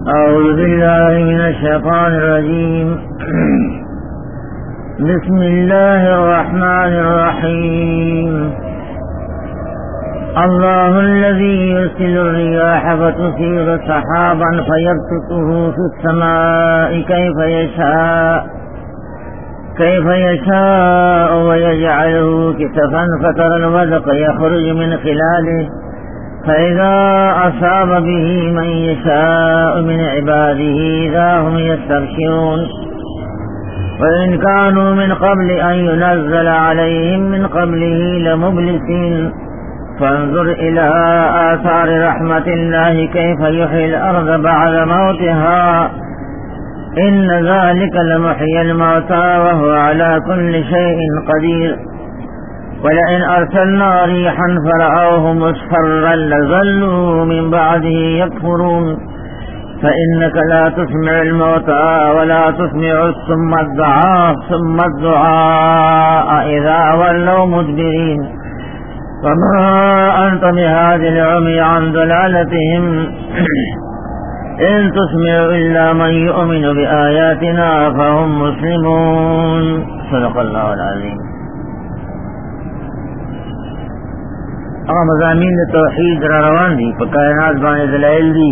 أعوذ بالله من الشيطان الرجيم. بسم الله الرحمن الرحيم. الله الذي يرسل الرياح فتثير سحابا فيبسطه في السماء كيف يشاء ويجعله كسفا فترى الودق يخرج من خلاله فإذا أصاب به من يشاء من عباده إذا هم يستبشرون. وإن كانوا من قبل أن ينزل عليهم من قبله لمبلسين فانظر إلى آثار رحمة الله كيف يحيي الأرض بعد موتها إن ذلك لمحيي الموتى وهو على كل شيء قدير. ولئن أرسلنا ريحا فرأوه مصفرا لظلوا من بعده يكفرون فإنك لا تسمع الموتى ولا تسمع الصم الدعاء إذا ولوا مدبرين. وما أنت بهاد العمي عن ضلالتهم إن تسمع إلا من يؤمن بآياتنا فهم مسلمون. صدق الله العظيم. مضامین توحید را روان دی په کائنات باندې دلائل دی.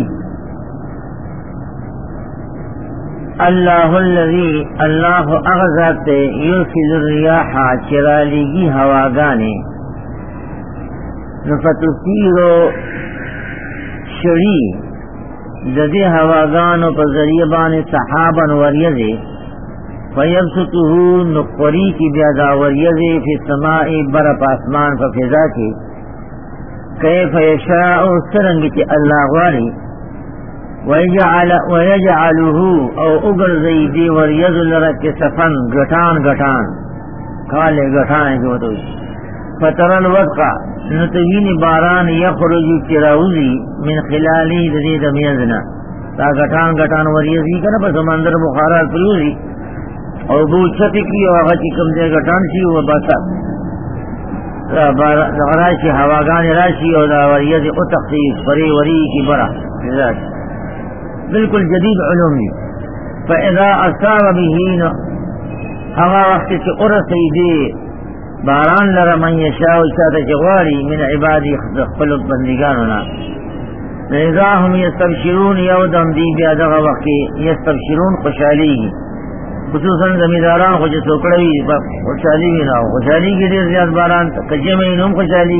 اللہ الذی اللہ اغذات یرسل الریاح چرالیگی ہواگانے نفتثیرو شری جدی ہواگانو پر ذریعہ بانے صحابا وریزے فیبسطہ نقری کی بیادا وریزے فی السماء برپ آسمان پر فضا کی کیف یشاء سرنگ کی اللہ غاری ویجعلہ او اگرزی دی وریز لرک سفن گٹان کالے گٹانے کی وطوئی فتر الودقا نتوین باران یخرج چراوزی من خلالی دید میزنا تا گٹان وریزی کنا پس مندر بخارات پریوزی او بو چھتی کی او آغا چکم دے گٹان سی و بسا راشی ہواگان راشی اور وریز او تخصیص فری وری کی برا بالکل جدید علوم دی. فاذا اصاب به ہوا وقت سے ارسی دے باران لرا من یشاء چاہتا چغواری من عبادی خلق بندگانونا اذا هم یستبشرون یودم دی بیادغ وقت یستبشرون خوشحالی خصوصاً زمیداران خوش سوکڑوی خوشحالی بھی نہ ہو خوشحالی کی دیر زیاد باران کجے میں انہوں خوشحالی.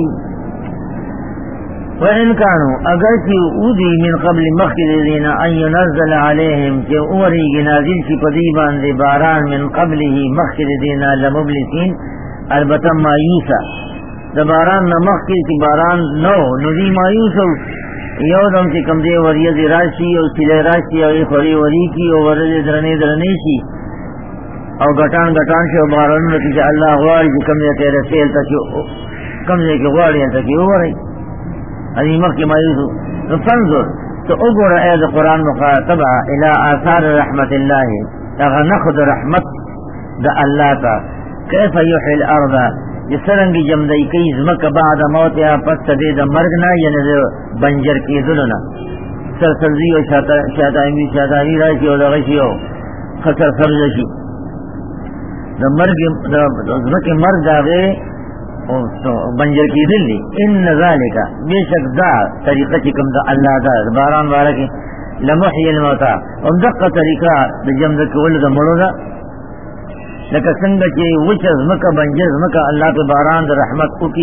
وَإِنْ كَانُوا اگرچہ اودی من قبل مخکد دینا ان ينزل علیہم کہ اوری نازل کی پدیبان دے باران من قبله مخکد دینا لمبلسین البتہ مایوسا دباران نہ مخکد کی باران نو ندی مایوسو یودم سے کم دے وریز راشی او سلے راشی او خوری وری کی او ورز درنے شی او گٹان سے باران نتیجہ اللہ غواری کی کم دے تیرے سیل تک کم دے کی غواری تک او وری عظیمت کی مایوسو فانظر تو اگر اید قرآن مخاطبہ الى آثار رحمت اللہ اگر نخد رحمت دا اللہ تا کیف یحیی الارض جس رنگی جمدئی کئی زمک بعد موتیا پس دے دا مرگنا یعنی بنجر کی ذلنا سرسبزی و شادائی راشی و دا غشی و خسر سبزشی دا مرگ دا زمک مرگ دا غی بنجر کی دل لی ان ذالکا بے شک دا طریقہ چکم دا اللہ دا باران بارکی لمحی الموتا امدقا طریقہ دا جمد کول دا مرو دا لکہ سنگا چی وچز مکہ بنجز مکہ اللہ پہ باران دا رحمت اکی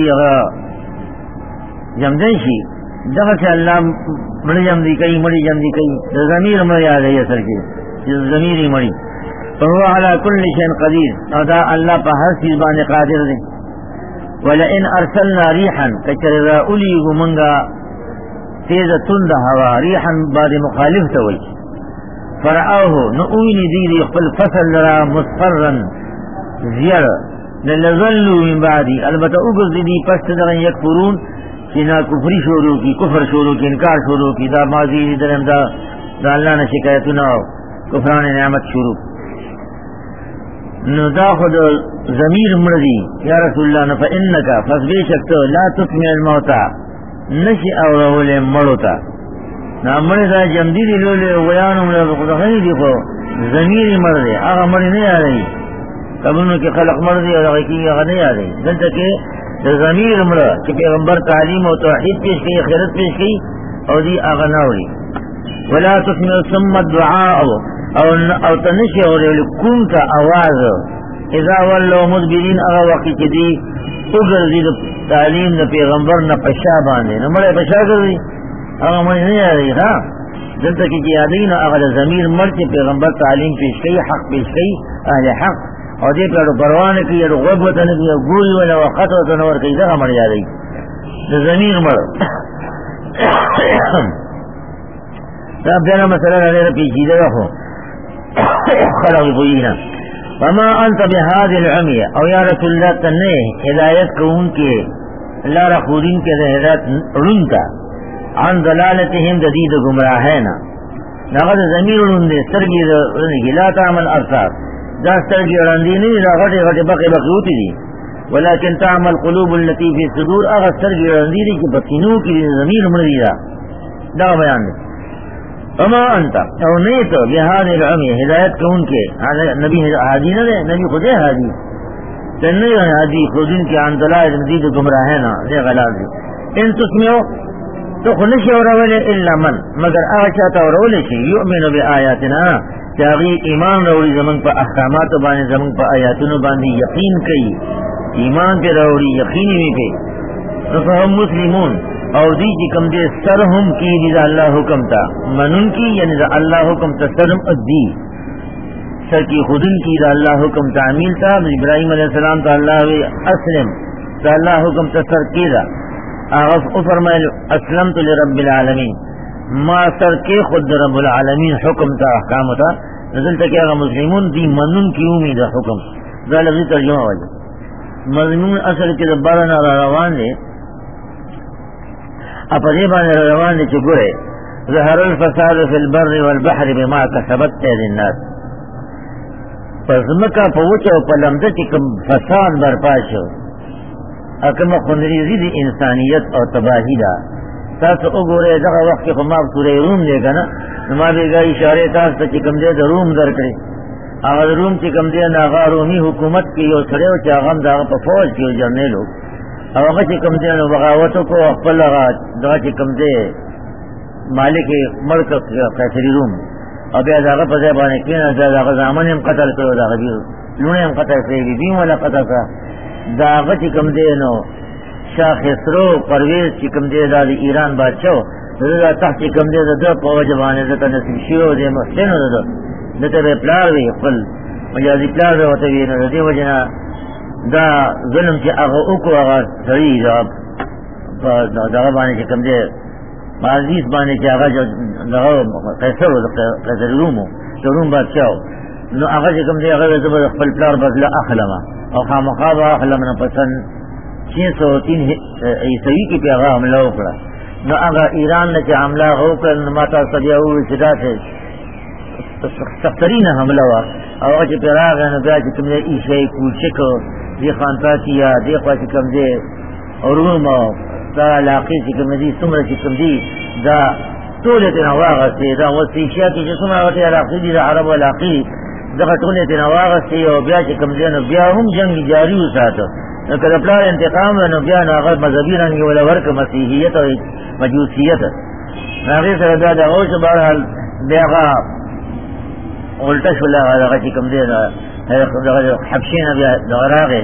جمدن شی دغا سے اللہ مڑی جمدی کئی دا ضمیر مڑی آگئی اثر کی ضمیری مڑی فہو علا کل شین قدیر اور دا اللہ پہ ہر چیز بانے قادر دے. ولئن ارسلنا ریحا کچر اولیگو منگا تیز تند ہوا ریحا بعد مخالف توئی فرعوه نؤوین دیدی خپل فصل لرا مصفرا زیر للظلو من بعدی البتہ اگز دی پست درن یکفرون چنا کفر شروع کی انکار شروع کی دا ماضی درم دا اللہ نے شکایتنا کفران نعمت شروع نو دا خود ضمیر مردی یا رسول اللہ نفا انکا فسبی شکتو لا تسمع الموتا نشی اورول مروتا نامڑے دا جمدی دی لولے ویانو ملے خدخنی دی خو ضمیر مر دے آغا مر نہیں آ رہی قبلوں کے خلق مر دے اور کی آغا نہیں آ رہی دلتا کہ ضمیر مر کہ پیغمبر تعلیم و توحید پیش کی خیرت پیش کی اور دی آغا نہ ہوئی ولا تسمع ثم الدعاء او تنشی اور کن کا آواز اذا ولو مدبرین اغا وقی کی دی اگر دی تعلیم دا پیغمبر نہ پشا باندے نہ مڑے پشا کر دی اغا مجھ نہیں آ رہی ہاں دلتا کی جیادین اغا ضمیر مر کے پیغمبر تعلیم پیش کی حق پیش کی اہل حق اور دے پر پروان کی یا غب وطن کی یا گوئی والا وقت وطن اور کئی دغا مر جا رہی ضمیر مر تب دینا مسئلہ رہے پیچیدہ رکھو خلق بوئینا وما انت بهذه العمية او یا رسول اللہ تنے ہدایت کو ان کے اللہ رخورین کے ہدایت رنتا عن ضلالتهم جدید گمراہینا نغد ضمیر رندے سرگی رندگی لا تعمل ارسار دا سرگی رندی نہیں دا غٹے غٹے بقی ہوتی دی ولیکن تعمل قلوب التي في صدور اغا سرگی رندی دی کہ بطینوں کی ضمیر مردی دا بیان دی وما انت او نہیں تو بهذه العمية ہدایت کو ان کے نبی حادی نہ دے نبی خود حادی تنی حادی خود ان کے عن ضلال مزید گمراہ ہے نا یہ غلط ہے ان تسمعوا تو خنش اور اول الا من مگر اچھا اور اول شی یؤمن بآیاتنا تاغی ایمان روڑی زمن پر احکامات باندې زمن پر آیاتونو باندې یقین کئی ایمان پہ روڑی یقینی میں پہ فهم مسلمون اور دی جی کم دے سرہم کی دا اللہ حکم تا منن کی یعنی دا اللہ حکم تا سرہم ادی سر کی خودن کی دا اللہ حکم تعمیل تا ابراہیم علیہ السلام تا اللہ اسلم تا اللہ حکم تا سر کی دا آغف فرمائے اسلمت لرب العالمین ما سر کے خود رب العالمین حکم تا احکام تا نزل تا کیا مسلمون دی منن کی امید حکم دا لفظی ترجمہ وجہ مضمون اصل کے دبارنا روان لے اپریبان روان دے چکورے ظہر الفساد فی البر والبحر بما کسبت اید الناس پس مکہ پوچھو پلمدہ چکم فساد برپاشو اکم خنریزی دی انسانیت اور تباہی دا تاس اگورے دغا وقت کی خماب سورہ روم دے گا نا نما بے گا اشارے تاس تا چکم دے دا روم در کرے آغا روم چکم دے ناغا رومی حکومت کی یو سڑے و چاغم داغا پا فوج کی جرنے لوگ او هغه چې کوم دی نو بغاوتو کو خپل هغه دغه چې کوم دی مالک ملک قیصری روم او بیا هغه په ځای باندې کېنه هغه ځامن هم قتل کړو دا غوی لونه هم قتل کړی دي ولا قتل کړ دا هغه چې کوم دی نو شاه خسرو پرویز چې کوم دی د ایران بادشاہ دا تحت چې کوم دی د په وجه باندې د نصیب شیو د محسن د ته پلار وی خپل مجازي پلار وته وی نو د دې وجه دا ظلم چې هغه وکړو هغه صحیح دا دا باندې چې کوم دی عزیز باندې چې هغه دغه قیصر رومو د روم بادشاہ نو هغه چې کوم دی هغه د خپل پلار بدله اخلمه او خامخا به اخلم نه پسند 603 عیسوی کې په هغه حمله وکړه نو هغه ایران نه چې حمله وکړ نو ماته سړیا وې چې دا څه سخترین حمله وا او چې پیراغ نه بیا چې کوم دی عیسی کوچکو دی خانتا کیا دی خواہ چکم دے روم دا علاقی چکم دی سمر چکم دی دا طولت نواغستی دا وستیشیا کی جو سمر وقتی علاقی دی دا عرب علاقی دا طولت نواغستی او بیا چکم دے نو بیا هم جنگ جاری ہو ساتو نو کد اپلار انتقام نو بیا ناغت مذہبی رنگی ولا ورک مسیحیت و مجوسیت ناغی سر دا دا غوش بارحال بیاغا غلطش ولا غا چکم دے حبشین دغراغ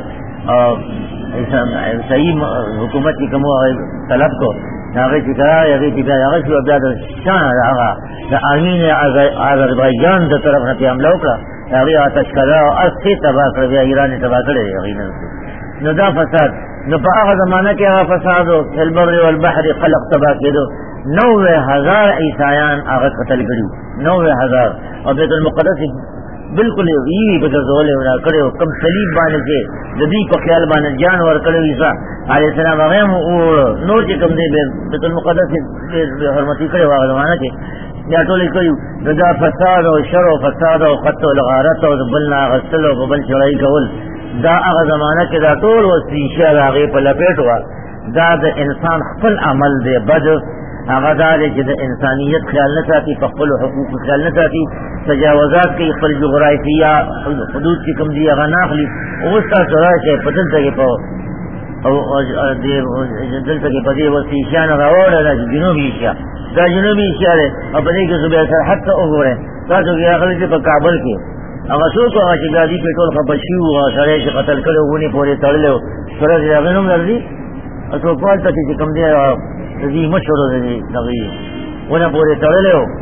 صحیح حکومت کی کمو طلب کو ناغی چکرا یغی چکرا یغی شو ابیاد شان آغا دا آمین آذربائیجان دا طرف نتی حملہ اکرا یغی آتش کرا اسی تباہ کر بیا ایرانی تباہ کرے یغی نو دا فساد نو پا آغا زمانہ کی آغا فسادو البر والبحر خلق تباہ کی دو 90,000 عیسائیان آغا قتل کریو 90,000 اور بیت المقدس بالکل یہی بزرزولے ہونا کرے ہو کم صلیب بانے سے جدی کو خیال بانے جانور کرے عیسیٰ علیہ السلام اغیم نور چے کم دے بیت المقدس سے حرمتی کرے ہوا زمانہ کے یا تولی کریو رجا فساد و شر و فساد و خط و لغارت و بلنا غسل و بل چڑائی کول دا اغا زمانہ کے دا طول و سیشہ دا غیب لپیٹ ہوا دا دا انسان خپل عمل دے بد هغه دا دی چې د انسانیت خیال نه ساتي، په خپلو حقوقو خیال نه ساتي، تجاوزات کوي، خپل جغرافیه حدود چې کوم دي هغه نه اخلي. اوس تاسو راشئ په دلته کې په دلته کې په دې وسط ایشیا نه راوړی دا جنوبي ایشیا، دا جنوبي ایشیا دی او په دې کې صوبې سرحد ته وګورئ. تاسو کې راغلي چې په کابل کې هغه څوک هغه چې ګاډي پېټرول خپه شي وو، هغه سړی چې قتل کړی ونې پورې تړلی وو، سره د هغې نوم درځي څوکوال ته چې کوم دی د دې مشهور دی دغه ونه پورې تړلی وو،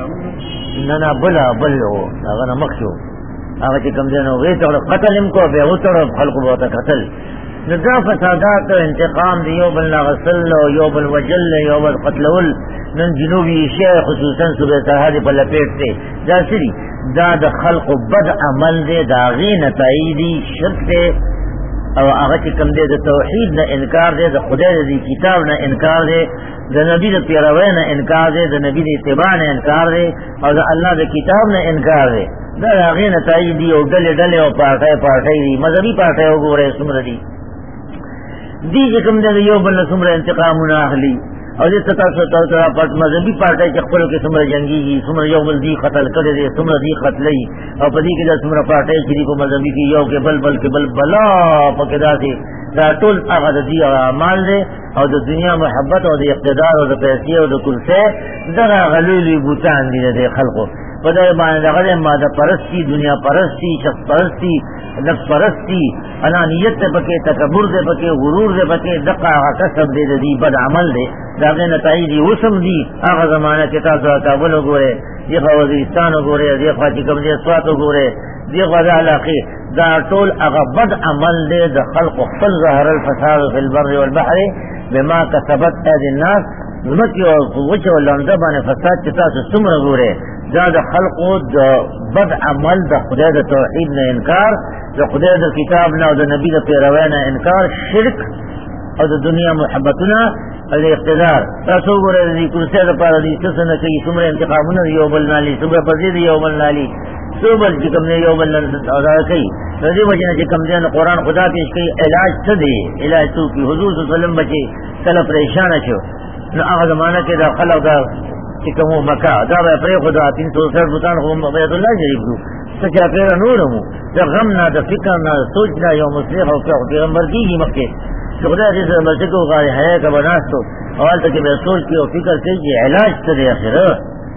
نه بل وو هغه نه مخکې وو، هغه چې کوم دی نو ویې تړه قتل هم کو بیا وتړه خلکو به ورته کتل. نو دا فسادات او انتقام دی، یو بل نغسل او یو بل وجل یو بل قتلول. نن جنوبی ایشیا خصوصا صوبې سرحد په لپیټ دی. دا سری دا د خلقو بد عمل دی، د هغې نتایج دي، شرک دی او هغه چې کوم دی د توحید نه انکار دی، د خدای د دې کتاب نه انکار دی، د نبی د پیروۍ نه انکار دی، د نبی د اتباع نه انکار دی او د الله د کتاب نه انکار دی. دا د هغې نتایج دي او ډلې او پارټۍ دي، مذهبي پارټۍ وګورئ څومره دي، دی چې کوم دی د یو بل نه څومره انتقامونه اخلي او دې تاسو مذهبي پارټۍ چې خپلو کې څومره جنګېږي، څومره یو بل دی قتل کړی دی، څومره دی قتلوي او په دې کې دا څومره پارټۍ چې دي په مذهبي کې یو کې بل کې بل بلا پکې داسې، دا ټول هغه د دې اعمال دی او د دنیا محبت او د اقتدار او د پیسې او د کرسۍ دغه هغه لوی لوی بوتان دي د خلقو په دې باندې دغه ماده پرستی، دنیا پرستی، شخص پرستی، نفس پرستی، انانیت دے پکے، تکبر دے پکے، غرور دے پکے، دقا کسب دے دی بد عمل دے داغے نتائج دی وسم دی. آغا زمانہ کے تاسو کابل وګورئ، دیخوا وزیرستان وګورئ، دیخوا چې کوم دی سوات وګورئ، دیخوا دا علاقې، دا ټول هغه بد عمل دے د خلق خپل ظهر الفساد فی البر والبحر بما کسبت ایدی الناس. زمکی او وچ او لمده باندې فساد چې تاسو څومره ګورئ، دا د خلقو د بد عمل، د خدای د توحید نه انکار، د خدای د کتاب نه او د نبی د پیروۍ نه انکار، شرک او د دنیا محبتونه او د اقتدار. تاسو وګورئ د دې کرسۍ دپاره دوی څه نه کوي، څومره انتقامونه د یو بل نالي، څومره پردې د یو بل نالي، څو بل چې کوم دی یو بل دا کوي. د دې وجې نه چې کوم دی نو قرآن خدا پیش کوي علاج څه دی، علاج څوک وي. حضور صلی الله علیه وسلم بچې کله پریشانه شو نو هغه زمانه کې دا خلق دا چې کوم مکه دا به پرېښوده 360 بوتان خو بیت الله شریف دو څه چاپېره نور مو د غم نه د فکر نه د سوچ نه یو مصلح او پیغمبر کېږي مخکې چې خدای دې سره مسجد کو غاړې حیا که به ناستو او هلته کې به سوچ کړي او فکر کوي چې علاج څه دی اخره.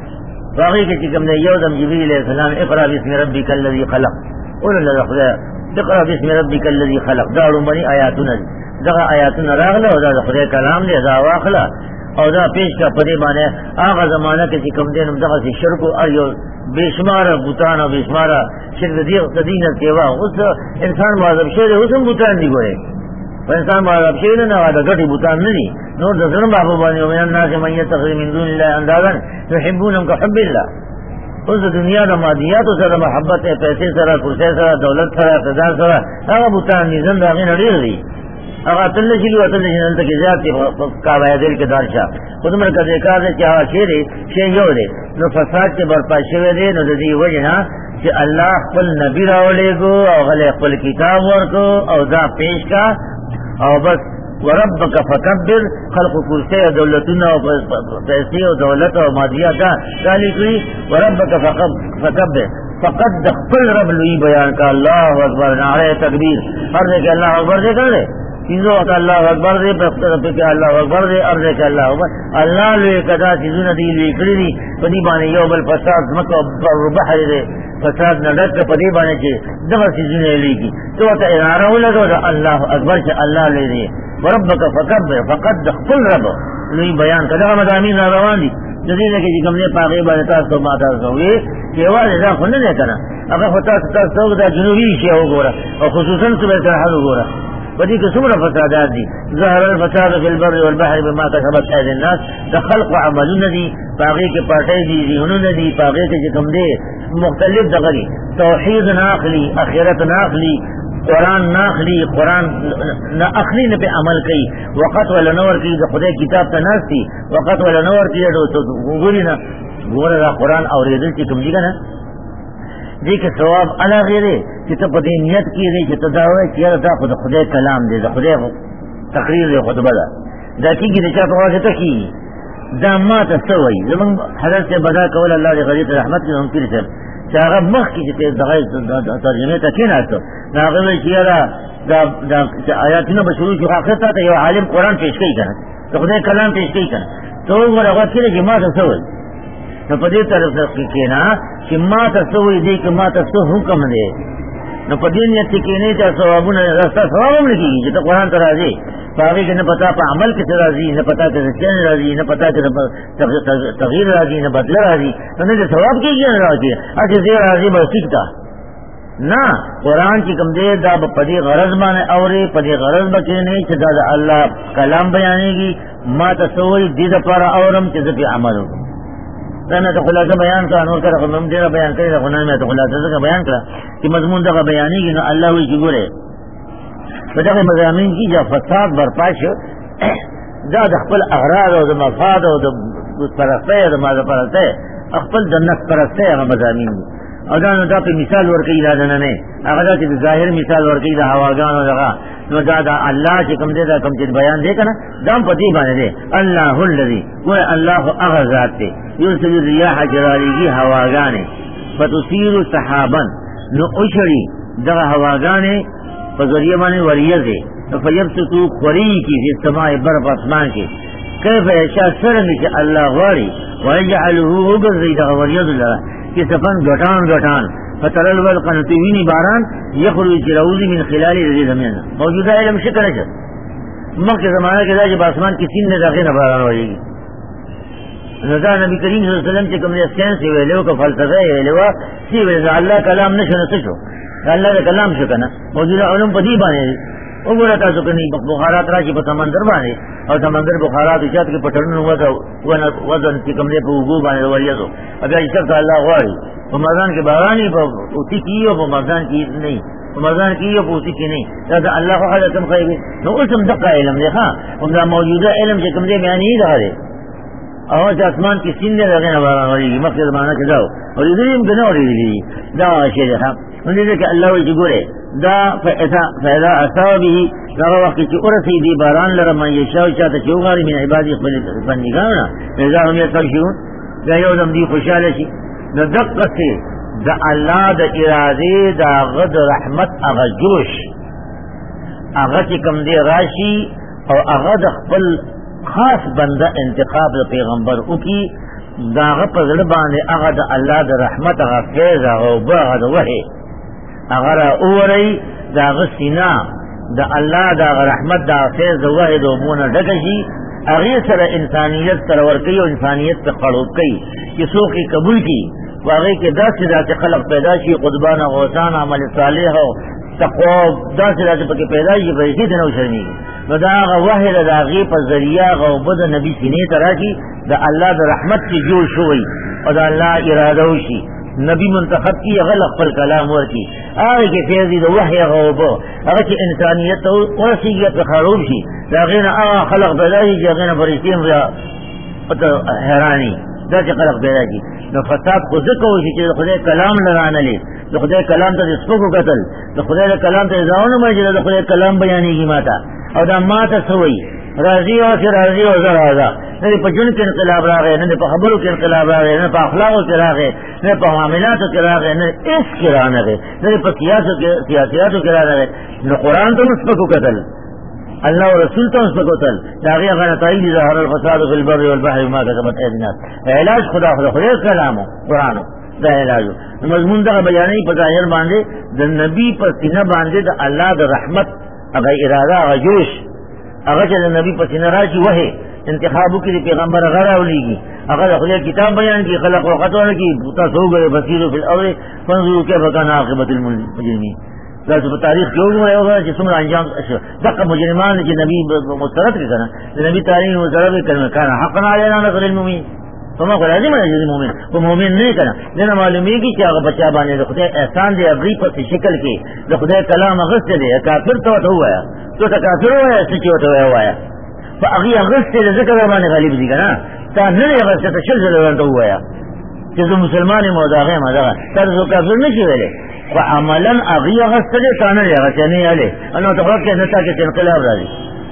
په هغې کې چې کوم دی یو دم جبریل علیه السلام اقرأ باسم ربک الذي خلق وله د خدای اقرأ باسم ربک الذي خلق دا لومړني آیاتونه دي. دغه آیاتونه راغله او دا د خدای کلام دی، دا واخله او دا پیش کا پدې باندې هغه زمانہ کې چې کوم دین دغه شرک او یو بشمار بوتان او بشمار شرک د دین سیوا اوس انسان معذب شه اوس هم بوتان دی ګوره په انسان معذب شه نه دا ګټي بوتان نه دي نور د ځن بابا باندې ومن الناس من يتخذ من دون الله اندادا يحبونهم كحب الله. اوس د دنیا د مادیات سره محبت، پیسې سره، کرسۍ سره، دولت سره، اقتدار سره، هغه بوتان دي زنده هغې نه ډېر دي. هغه اتل شي او اتل شي دلته کې زیات دي کاوه دل کې دارشا خود مر کده کار چې هغه شی یو دی نو فساد چې برپا شوی دی نو د دې وجه نه چې الله خپل نبی راولېږو او غل خپل کتاب ورکو او دا پیش کا او بس وربک فکبر خلق کرسی او دولتونه او پیسې او دولت او مادیات دا غالي کړی وربک فکبر فقط د خپل رب لوی بیان کا الله اکبر نعره تکبیر هر ځای کې الله اکبر دې کړل چیزوں کا اللہ اکبر دے پہ کہ اللہ اکبر دے عرض کہ اللہ اکبر اللہ لوی کدا چیزوں نے دی لوی کړی دي پدی باندې یو بل فساد مکه او بحر دے فساد نه ډک پدی باندې چې دغه چیزونه لېږي تو ته اراره ولګو دا الله اکبر چې الله لوی دی وربک فکبر فقد خپل رب لوی بیان کړه مدامین روان دي د دې کې چې کوم نه پاغي باندې تاسو ما تاسو وي چې واځي دا خو نه کنه هغه تاسو دا جنوبي شی وګوره او خصوصا صوبې سرحد وګوره بدی کے سمر فسادات دی ظہر الفساد فی البر والبحر بما کسبت ایدی الناس دا خلق عملون دی پاغی کے پاٹے دی ذہنون دی پاغی کے جکم دے مختلف دغری توحید ناخلی اخرت ناخلی قرآن ناخلی قرآن اخلی نے پہ عمل کی وقت والا نور کی خدا کتاب تناس تھی وقت والا نور کی گوری نا گورا دا قرآن اور ریدل کی تم جی کا نا دی کہ ثواب علا غیرے کہ تو پتہ نیت کی رہی کہ تداوی کیا دا خود خدا کلام دے دا خدا تقریر دے خطبہ دا دا کی گی نچا تو آسے تکی دا ما تسوي زمن حضرت بدا قول الله لغریت رحمت کی ہم پھر سے چاغ مخ کی ترجمه ته کیناستو هغه وی چې دا آیاتونه به شروع شو اخر ته یو عالم قرآن پیش کوي کنه ته خدای کلام پیش کوي کنه تو ورغه چې ما تسوي نو په دې طرف کې کینا چې ما تسوي دې کې ما تسو حکم دی نو په دې نیت کې نه چې ثوابونه راسته ثواب نه کیږي چې قرآن ته راځي باقي کې نه پتا په عمل کې راځي نه پتا کې څه راځي نه پتا کې تغییر راځي نه بدل راځي نو دې ثواب کېږي نه راځي اته دې راځي به سکتا نه قرآن چې کوم دې دا په دې غرض باندې اوري په دې غرض باندې نه چې دا الله کلام بیانېږي ما تسوي دې لپاره اورم چې دې عمل وکړم دا نه ته خلاصه بیان کا نور کړه کوم دې بیان کړی دا نه ته خلاصه څنګه بیان کړه چې مضمون دا بیانېږي نو الله وی چې ګوره په دغه مضامین کې چې فساد برپا شو دا د خپل اغراض او د مفاد او د پرسته او د ماده پرسته خپل د نفس پرسته هغه مضامین دي او دا نو دا په مثال ورکړي دا نه نه هغه دا چې ظاهر مثال ورکړي د هواګانو دغه نو دا الله چې کوم دې دا کوم چې بیان دی کنه دا په دې باندې دی الله الذي و الله هغه ذات دی یرسل الرياح جراریږي هواګانې فتثير سحابا نو اشری دغه هواګانې په ذریعہ باندې وریځي فیبسطو خوری کی فی السماء برف اسمان کی کیف یشاء څرنګه چې الله غواړي ويجعله وګرځي دغه وریځ لره چې سفن غټان فترل والقنط ویني باران یخرج جلوزی من خلال ذی زمین موجوده علم شکر ہے مکه زمانہ کې دا چې آسمان کې سین نه داخله نه باران وایي نزا نبی کریم صلی اللہ علیہ وسلم چې کوم ساينس ویلو کو فلسفه ویلو چې ویل الله کلام نشو شو الله کا کلام شو کنه موجوده علوم په دې باندې وګوره تاسو کني بخارات راشي په سمندر باندې او سمندر بخارات چې تاسو په ټرن وزن چې کوم دې په وګو باندې وریځو اگر چې الله غواړي په مازان کې باراني په اوتی کیو په مازان کې نه په مازان کې یو په اوتی کې نه دا الله خو حالتم خیبه نو اوسم دقه علم دی ها هم دا موجوده علم چې کوم دې معنی دی او چې اسمان کې سین نه راغی نه وایي مکه زمانہ کې داو او دې دې کنه اورېږي دا شی ده نو دې کې الله وی ګوره دا فاذا اصابه دا وخت چې اورسي دی باران لره مې شاو چاته چوغاري من عبادي خپل بندګانو اذا هم يتشون دا یو دم دی خوشاله شي د دقه سي د الله د اراده دا غد رحمت هغه جوش هغه چې کوم دی راشي او هغه د خپل خاص بنده انتخاب د پیغمبر او کی داغه په ځل باندې هغه د الله د رحمت هغه فیض او هغه د وحی هغه اوري داغه سینا د الله د رحمت د فیض او وحی دومونه ډکشي هغه سره انسانیت سره ورکی او انسانیت ته خړوب کوي چې څوک قبول کی واغې کې داسې خلق پیدا شي قربان غوثان عمل صالح او تقوا داسې پکې پیدا شي په دې نه وشرني نو دا وحی د هغه په ذریعہ غوبد نبی سینې تراشي د الله د رحمت کی جوړ شوی او د الله اراده وشي نبی منتخب کی غلط پر کلام ورکی هغه کې فیض د وحی غوبو هغه چې انسانیت او ورسیږي په خروج شي دا غینه هغه خلق پیدا شي چې غینه فرشتین یا حیرانی دا چې خلق پیدا شي نو فساد خو ځکه وشي چې خدای کلام لرانه لې د خدای کلام ته سپکو قتل د خدای کلام ته ځاونه مې چې د خدای کلام بیانېږي ماته او دا ماته سوی راضی او چې راضی او زراضا نه په جون کې انقلاب راغی نه په خبرو کې انقلاب راغی نه په اخلاقو کې راغی نه په معاملاتو کې راغی نه اس کې راغی نه په سیاستو کې راغی نو قرآن ته سپکو قتل الله ورسول ته سپکو قتل دا هغه نتایج ظاهر الفساد فی البر والبحر ما كسبت ايدي الناس علاج خدا کلام قرآن دا علاج مضمون دا بیانې په ظاهر باندې د نبی پر سینه باندې د الله د رحمت هغه اراده هغه جوش هغه چې د نبی په سینه راشي وه انتخابو کې پیغمبر غره ولېږي هغه د خپل کتاب بیان کې خلق وختونه کې تاسو غره بصیرو فی الارض فانظروا کیف کان عاقبۃ المجرمین دا په تاریخ کې وګورئ چې څومره انجام دغه مجرمان چې نبی مسترد کړه د نبی تاریخ مسترد کړه کان حقا علینا نصر المؤمنین فما قال لازم ہے مومن وہ مومن نہیں کرنا لینا معلوم ہے کہ کیا بچہ بانے خدا احسان دے ابری پر شکل کے خدا کلام غصے دے کافر تو ہوا ہے تو کافر ہوا ہے سچ ہوا ہے فاغي غصے ذکر بانے غالب دی نا تا نہیں غصے تو شل تو ہوا ہے کہ مسلمان موضاغ مذا طرز کافر نہیں ویلے فعملا اغي غصے تا نہیں غصے نہیں علے انه تفرق کہ نتا کہ انقلاب راضی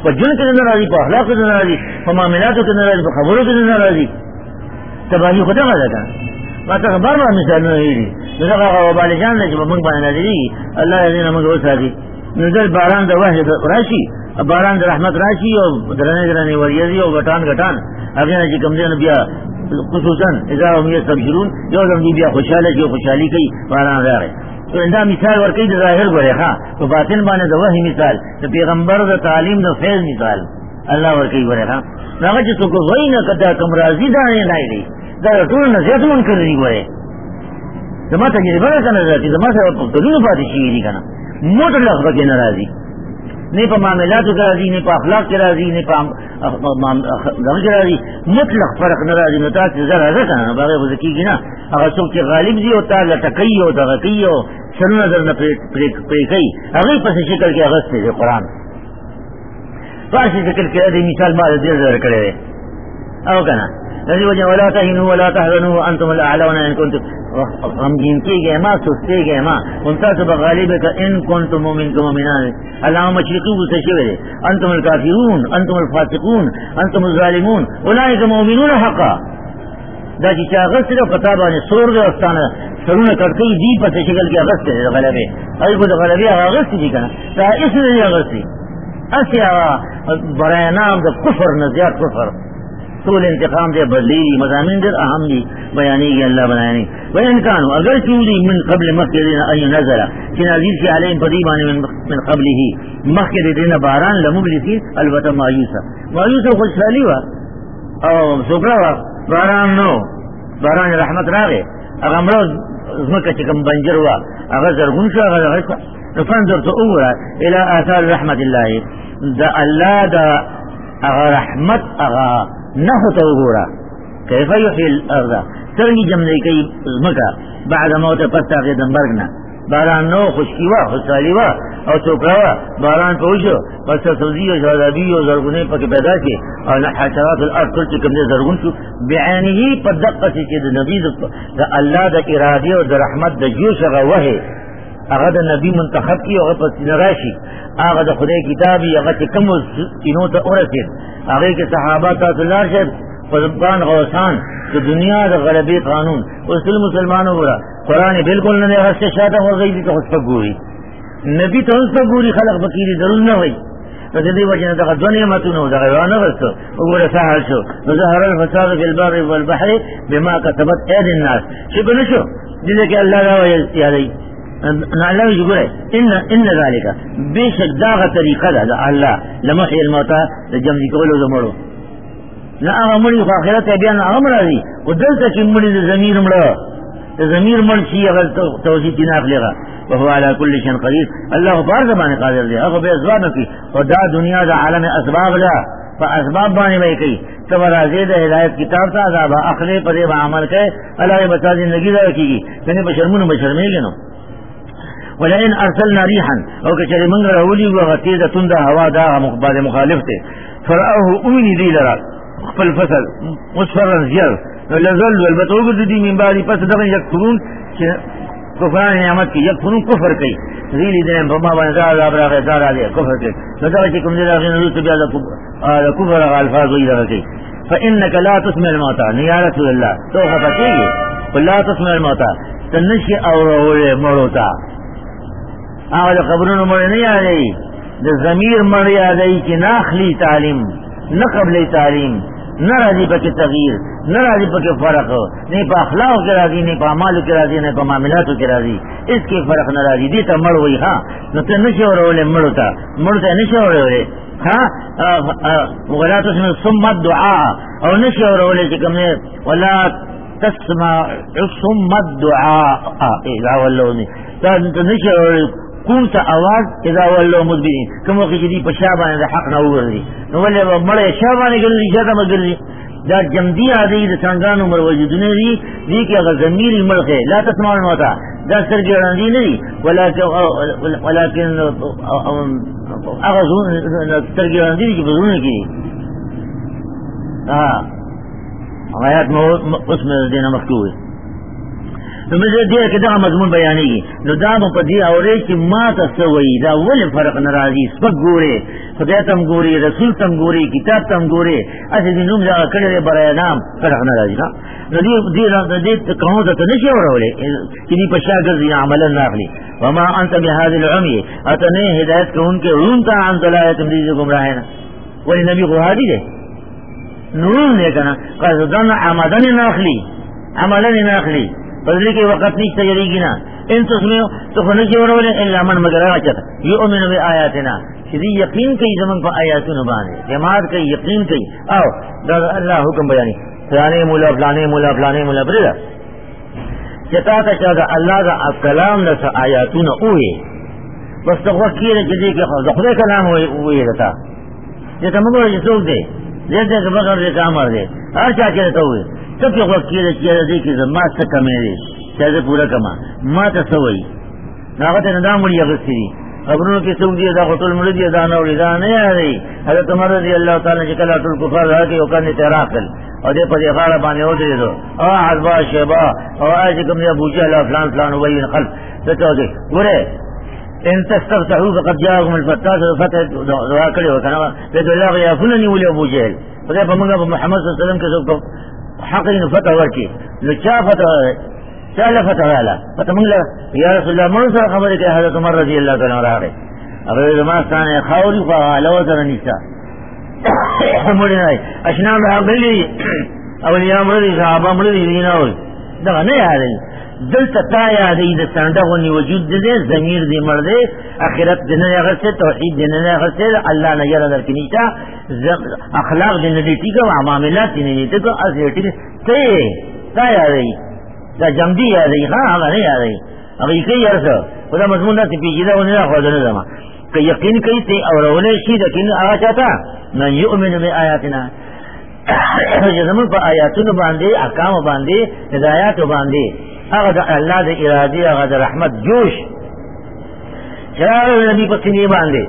په جون کې نه راځي، په اخلاق کې نه راځي، په معاملاتو کې نه راځي، په خبرو کې نه راځي. تباہی خدا غدا کا ما ته خبر ما مثالونه دي. دغه وبال جان چې موږ باندې نازلي الله دې موږ وساتي. نزل باران د وحی راشي، باران د رحمت راشي او درنه وریځي او غټان هغه نه چې کوم دې بیا خصوصا اذا هم يستبشرون یو زم دي بیا خوشاله جو خوشالي کوي باران راغی. تو دا مثال ورکی د ظاهر غره ها په باطن باندې د وحی مثال، د پیغمبر د تعلیم د فیض مثال الله ورکی غره ها. هغه چې څوک وای نه کدا کوم راضی دا نه دی دا ټول نه زیات منکر دی غره. زما تجربه کنه ذاتي زما سره په ټولو پاتې شي دي کنه مطلق بګ نه راضی، نه په معاملاتو کې راضی، نه په اخلاق کې راضی، نه په دغه کې راضی، مطلق فرق نه راضی. نو تاسو زړه راځه باغ وزکیږي نه هغه څوک چې غالب دی او تعالی تکي او دغه کوي او شنو نظر نه پرې کوي هغه په شکل کې هغه ستې قرآن پاسې شکل کې دې مثال ما دې زړه کړې او کنه دې وجه ولا تهنوا ولا تحزنوا وانتم الاعلون ان كنتم غمگین کیږئ ما سستیږئ ما انتا سب غالب کا ان کنتم مؤمنان اللهم مشرقی سے شوی انتم الکافرون انتم الفاسقون انتم الظالمون اولئک مؤمنون حقا. دا چې هغه سره پتا باندې سور د استانه سرونه کړکې دی په شکل کې هغه سره غلبه ای کو د غلبه هغه څه کنه دا اسره هغه څه اسیا برای نام د کفر نه زیات کفر طول انتقام دے بدلی مضامین در اہم دی بیانی کی اللہ بنانی. وَإِنْ كَانُوا اگر چولی من قبل مخکدین ان نزل کہ نازل سے علیہم قدیبان من قبله مخکدین باران لمبلسین البتہ مایوسا خوشحالی وا او سکرا وا باران نو باران رحمت راغے اغمرو زمکہ چکم بنجر وا اگر زرگون شو اگر فانظر تو اورا الى آثار رحمت اللہ دا اللہ دا اغا رحمت اغا نحو تو گورا کیف یحیی الارض سرنگی جمعی کئی زمکا بعد موت پستا کے دنبرگنا باران نو خشکی وا خوشحالی وا اور چوکرا وا باران پوشو پس سبزی و شادابی و زرگونے پک پیدا کے اور حشرات الارض کل چکم دے زرگون شو بعینی ہی پدقا سی چید نبی دا اللہ دا ارادی و دا رحمت دا جوش اغا وحی اغا دا نبی منتخب کی اغا پس نراشی اغا دا خدای کتابی اغا چکم چینو تا ارسید اغا کے صحابہ تاثلار شد فضبان غوثان تو دنیا دا غلبی قانون اسل مسلمانوں برا قرآن بالکل نہ غصہ شاتا ہو گئی تو خود گوری نبی تو اس گوری خلق بکیری ضرور نہ ہوئی تو دی وجہ دا دنیا متونو دا غیرانہ غصہ وګوره سهل شو ظهر الفساد في البر والبحر بما كسبت ايدي الناس شبه نشو دې کې الله دا وایي نعلم يقول ان ذلك بشك داغ طریقہ دا اللہ لمحی الموتى لجمع کولو زمرو لا امري في اخرت بیان امر دی ودلته چې مړي د ضمیر مړه د ضمیر مړ شي هغه توحید دیناف لغه وهو على كل شيء قدير. الله بار زمانه قادر دی هغه به اسباب کی او دا دنیا دا عالم اسباب لا فاسباب باندې وای کی تو راځي د هدایت کتاب ته عذاب اخره پر عمل کوي الله به بتا زندگی دا کیږي کنه بشرمونو بشرمېږي نو ولئن ارسلنا ريحا او کچری منګ راولي وغتی د تند هوا دا مقبل مخالف ته فرعه امني دی لرا خپل فصل مصفر زير لزل والبتوب دي من بعد پس دغه یکفرون کفر نعمت کی یکفرون کفر کوي ذیلی دین بما باندې عذاب راغی دا راځي کفر کوي نو دا چې کوم دي راغی نو ته بیا د کفر الفاظ وی راځي فانك لا تسمع الموتى يا رسول الله تو خفقيه ولا تسمع الموتى تنشي او مروتا هغه خبرونو مړ نه یادای د ضمیر مړ یادای چې ناخلی تعلیم نه قبل تعلیم نه راځي پکې تغییر نه راځي پکې فرق نه په اخلاق کې راځي نه په اعمالو کې راځي نه په معاملاتو کې راځي اس کې فرق نه راځي دې ته مړ وای ها نو ته نشي اورولې مړ ته نشي اورولې ها مغلاتو ثم الدعاء او نشي اورولې چې کوم ولا تسمع ثم الدعاء اذا ولوني ته نشي اورولې كنت آواز اذا ولوا مدبرين كما خجدي بشابان حق نوري ولا مړ شابان ګرځي شاته مګرځي دا جمدی عادی د څنګهانو مر وجودونه دي کې هغه ضمیر ملخه لا تسمعون وتا دا سرګ وړاندې نه دي ولكن هغه زون سرګ وړاندې دي چې بزرونه کې آیات مو اوس مې دینه مکتوب نو مزه دې کې دا مضمون بیانېږي نو دا په دې اورې چې ما تاسو وایي دا ولې فرق ناراضي سپک ګوري خدای تم ګوري رسول تم ګوري کتاب تم ګوري اته دې نوم دا کړي برای نام فرق ناراضي نو دې کوم ته نشي اورولې چې دې په شاګرد عمل نه اخلي وما انت بهذه العمي اتنه هدایت کو ان کے علوم کا عن دلالت تمدید گمراہ ہے نا ولی نبی کو ہادی دے نور نے کہنا قصدن عمدن ناخلی عملن ناخلی فضلی کے وقت نہیں تجری گنا ان تسمیو تو فنشی ورولے الا من مگر آچت یؤمن بی آیاتنا شدی یقین کئی زمن پر آیاتون بانے جماعت کئی یقین کئی آو اللہ حکم بیانی فلانے مولا فلانے مولا فلانے مولا بریدہ چتا تا چاہتا اللہ کا کلام لسا آیاتون اوئے بس تقوی کیرے جدی کہ خدا کلام اوئے رتا جتا مگر جسوک دے دیتے کہ بغیر دے کامر دے ہر چاہ کے رتا ہوئے سب کی خواہ کیرے چیرے دے کہ ما سکا میرے چاہتے پورا کما ما تسوئی ناغت ندام ملی اغسری خبروں کی سوک دیئے دا خطول ملی دیئے دا نوری دا نہیں آ رہی حضرت عمر رضی اللہ تعالیٰ نے چکل آتول کفار رہا کہ وکرنی تیراکل اور دے پا دیخارا بانے ہو دے دو او حضبا شیبا او آج کم دے ابو جہلا فلان فلان وبین خلف سچو دے گورے ان تستفتحو فقد جاءكم الفتاة فتح دعا کرے ہو کنا لیکن اللہ غیا فلنی ولی ابو جہل خدای پا منگا پا محمد صلی اللہ علیہ وسلم کے سوک حقین فتح ورکی لچا فتح چالا فتح والا فتح منگلا یا رسول اللہ من سر خبر کہ حضرت عمر رضی اللہ تعالیٰ رہا رہے اگر زمانستان خاوری خواہ لوزر نیسا مڑنا اشنام رہا ملی اولیاء مردی صحابہ مردی دینا ہوئی دغا نہیں آ رہی دلتا تا یادی دا سندغنی وجود دے ضمیر دی مردے اخرت دننے اگر سے توحید دننے اگر سے اللہ نیر در کنیتا اخلاق دننے دیتی کا معاملات دننے دیتی کا از دیتی تا یادی دا جمدی یادی ہاں آگا نہیں آ رہی اگر یہ کئی عرصہ خدا مضمون دا سی پیچیدہ ہونے دا خوادنے زمان کہ یقین کئی تے اور اولے شید یقین آگا چاہتا من یؤمن بی آیاتنا زمان پا آیاتون باندے احکام باندے ہدایات باندے اگر اللہ دے ارادی اگر دے رحمت جوش شرار نبی پا سنی باندے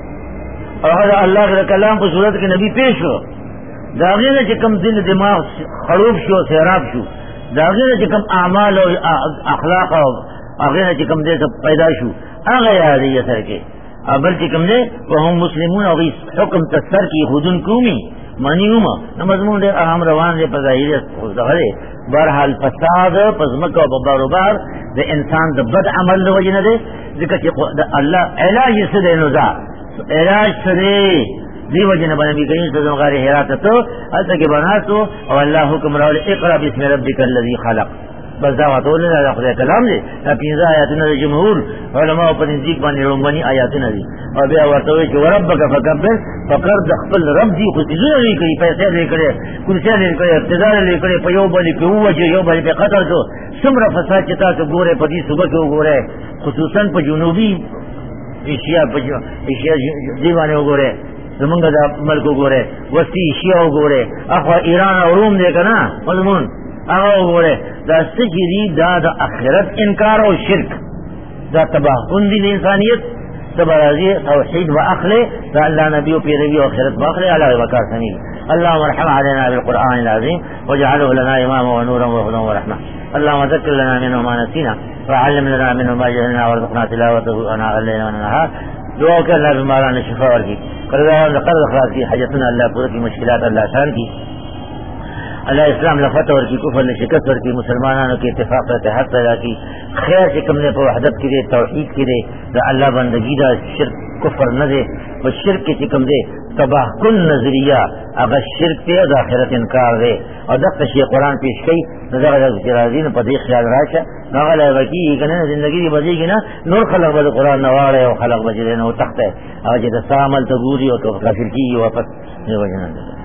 اگر اللہ کے کلام پا صورت کے نبی پیش ہو داغین چکم دل دماغ خروب شو سیراب شو داغین چکم اعمال و اخلاق و اغین چکم دے سب پیدا شو اگر یادی اثر کے بل چکم دے وهم مسلمون اور حکم تسر کی خودن کومی مانی اوما مضمون دے اہم روان دے پذاہیر بہرحال فساد پزمک و بباروبار دے انسان دے بد عمل دے وجہ دے ذکر کہ اللہ علاج سے دے نزا علاج سے دے دی وجہ نبی نبی کریم صلی اللہ علیہ حیرات تو حتی کہ بنا تو اور اللہ حکم راول اقرا بسم ربک الذی خلق بس دعوت ہونے لگا خدا کلام دے پیزا آیاتنا دے جمہور علماء پر نزدیک بانی رنبانی آیاتنا دے اور بیا ورطوئے کہ وربک فکبر فقر دخل رب دی خودزون لے کری پیسے لے کرے کرسے لے کرے اقتدار لے کرے پا یو بلی پہ اوجے یو بلی پہ قطر تو سمر فساد چتا تو گورے پا دی صبح کے گورے خصوصاً پا جنوبی ایشیا دیوانے گورے زمانگا دا ملک گورے وسطی ایشیا گورے اخوا ایران اور روم دے کنا مضمون اگر گورے دا سجری دا اخرت انکار و شرک دا تباہ کندی دی انسانیت تبرازی توحید و اخلے دا اللہ نبی و پیروی و اخرت و اخلے اللہ وکار سنیل اللہم ارحم علینا بالقرآن العظیم وجعله لنا اماما و نورا و خدا و رحمہ اللہم ذکر لنا منه ما نسینا وعلم لنا منه ما جہلنا ورزقنا تلاوته انا غلینا وننہا دعا کہ اللہ بمارانا شفا ورکی قرد اخلاق کی حجتنا اللہ پورا کی مشکلات اللہ شان کی اللہ اسلام لفتح اور کی کفر نے شکست اور کی مسلمانوں کے اتفاق اتحاد پیدا کی خیر سے کم نے پر وحدت کی دے توحید کی دے دا اللہ بندگی دا شرک کفر نہ دے وہ شرک کی چکم دے تباہ کن نظریہ اگر شرک تے دا آخرت انکار دے اور دقت شیع قرآن پیش کئی نظر جرازین پا دیکھ خیال راشا ناغل ہے وکی کنے زندگی دی بزی گی نا نور خلق بد قرآن نوارے و خلق بجرے نو تخت ہے اور جیتا سامل تبوری و کافر کی واپس یہ وجہ نہ